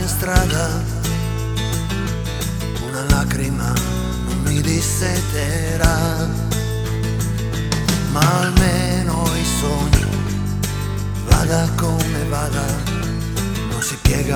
mia strada, una lacrima non mi disseterà, ma almeno i sogni, vada come vada, non si piega